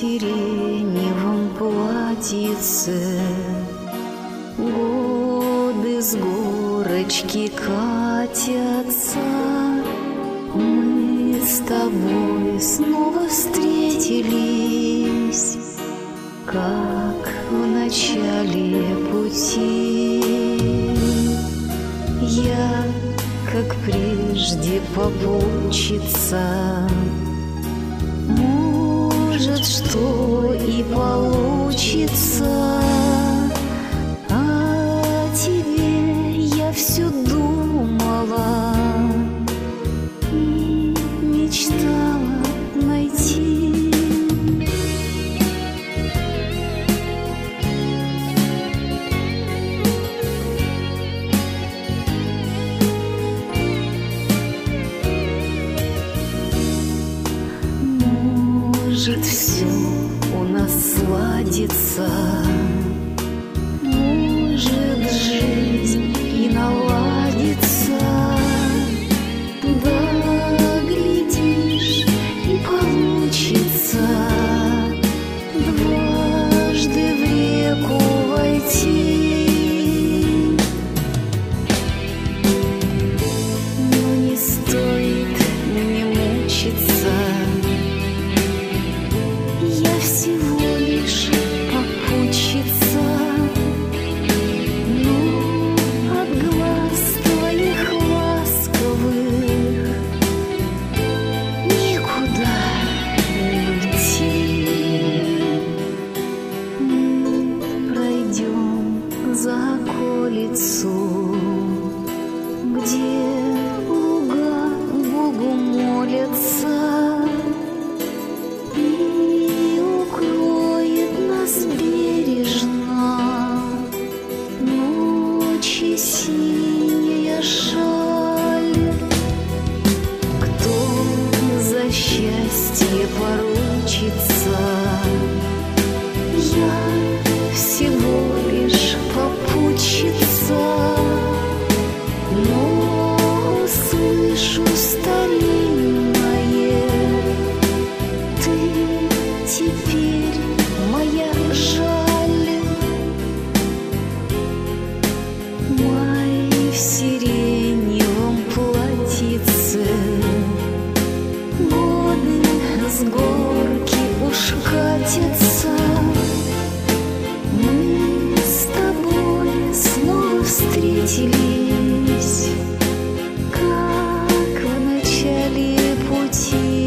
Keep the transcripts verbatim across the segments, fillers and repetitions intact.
сиреневом платьице. Годы с горочки катятся, мы с тобой снова встретились, как в начале пути. Я, как прежде, попутчица, может, что и получится. О тебе я все думала и мечтала найти. Может, все у нас сладится, может, жизнь и наладится. Да, глядишь, и получится дважды в реку войти. Но не стоит мне мучиться, я всего лишь попутчица, но от глаз твоих ласковых никуда не уйти. Мы пройдем за околицу, где луга Богу молятся, ночи синяя шаль. Кто за счастье поручится? Я всего лишь попутчица, но услышу старинное: ты теперь моя жаль. Май в сиреневом платьице, годы с горки уж катятся. Мы с тобой снова встретились, как в начале пути.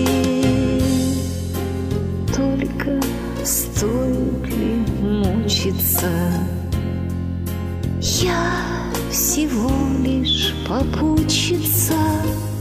Только стоит ли мучиться? Я всего лишь попутчица.